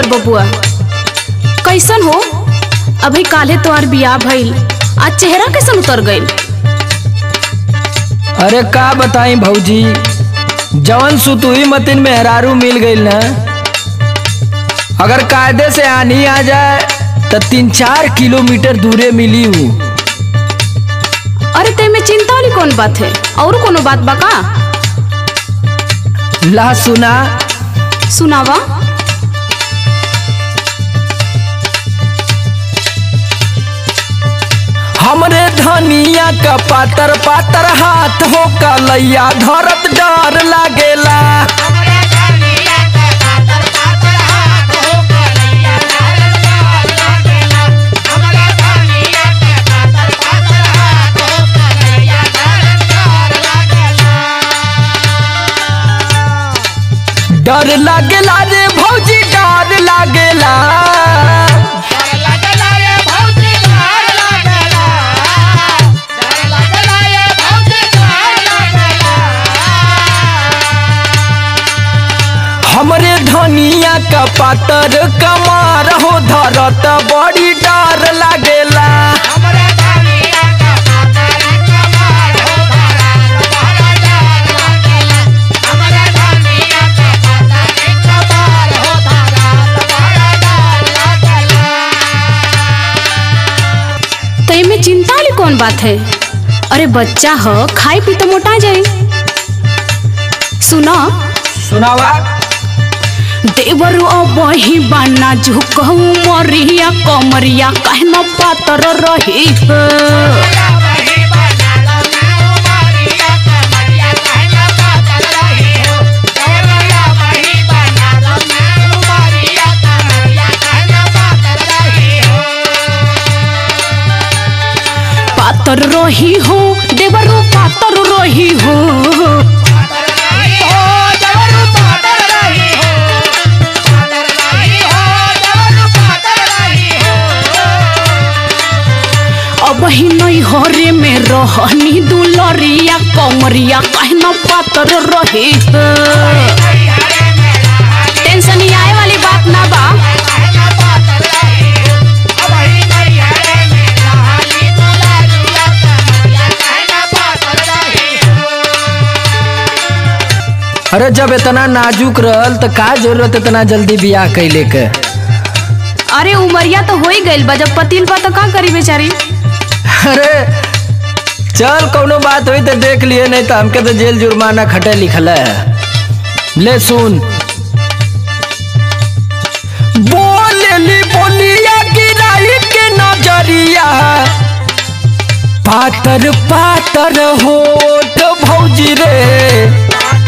बबुआ कैसन हो? अभी काले तोहार बियाह भइल, आज चेहरा कैसन उतर गइल? अरे का बताई भौजी, जवन सुतुई मतिन मेहरारू मिल गइल ना, अगर कायदे से आनी आ जाए तो 3-4 किलोमीटर दूरे मिली हूँ। अरे ते में चिंता वाली कौन बात है? और कोनो बात बा का? ला सुना। सुनावा। हमरे धनिया का पातर पातर हाथ हो कलैया धरत डर लागेला। डर लागेला रे भौजी, डर लागेला। हमरे धनिया का पातर कमार हो धरत बड़ी डर लागेला। ते में चिंता वाली कौन बात है? अरे बच्चा हो, खाई पी तो मोटा जाए। सुना। सुनावा। देवर बही बाना झुकहू मरिया कमरिया कहना पातर रही है। पातर रही हो देवरू, पातर रही हो। अब ही नहीं हरे में रहनी दुलरिया कमरिया कहना पातर रही है। टेंशन ही आए वाली बात ना बा। अरे जब इतना नाजुक रहल तो का जरूरत इतना जल्दी बियाह कैले के? अरे उमरिया तो हो ही गइल बा, जब पतिल बा तो का करी बेचारी। अरे चल कोनो बात हुई तो देख लिए, नहीं तो हमके तो जेल जुर्माना खटे लिखल है। ले सुन। बोलेली बोलिया गिराई के नजरिया, पातर पातर होठ भौजी रे।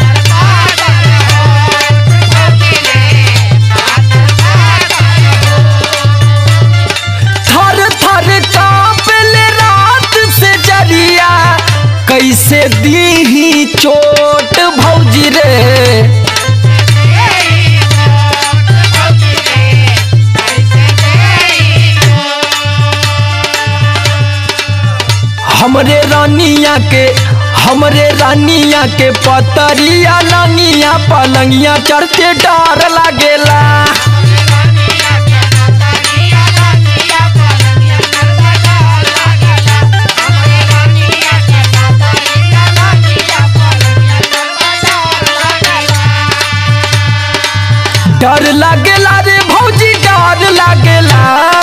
कैसे दी चोट भौजी रे। हमरे रानिया के पतरिया लंगिया पलंगिया चढ़ते डर लागेला। डर लागेला रे भौजी, डर लागेला।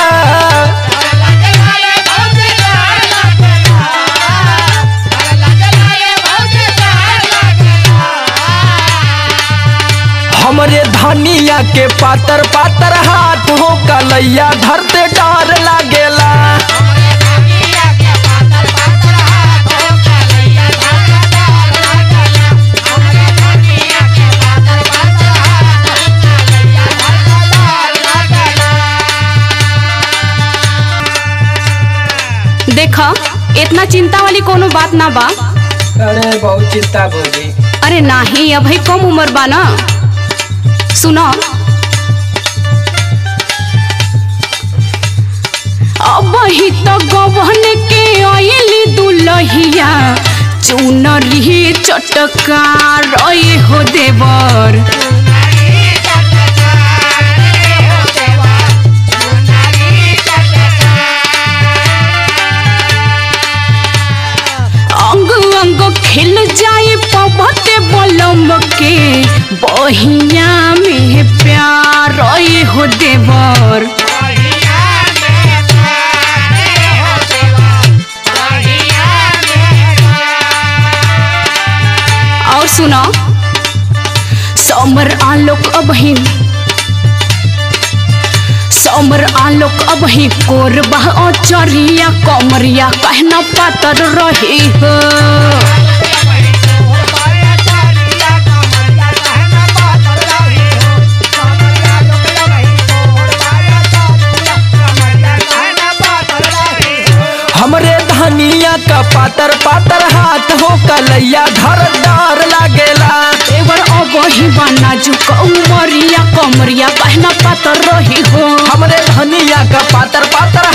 हमरे धनिया के पातर पातर हाथ हो कलैया धरते डर लागेला। देखा, इतना चिंता वाली कोनो बात ना बा। अरे बहुत चिंता भौजी। अरे नाही, अभी कम उम्र बा ना। सुनो। अब ही तो गवन के आइली दुलहिया, चुनरी चटका रही हो देवर। बहिया में प्यार हो देवर। और सुनो समर आलोक अबही कोरबा चरिया कमरिया कहना पातर रही हो। हमरे धनिया का पातर पातर हाथ हो कलैया धारदार लागेला। देवर अबही बना झुक उमरिया कमरिया कहना पातर रही हो। हमरे धनिया का पातर पातर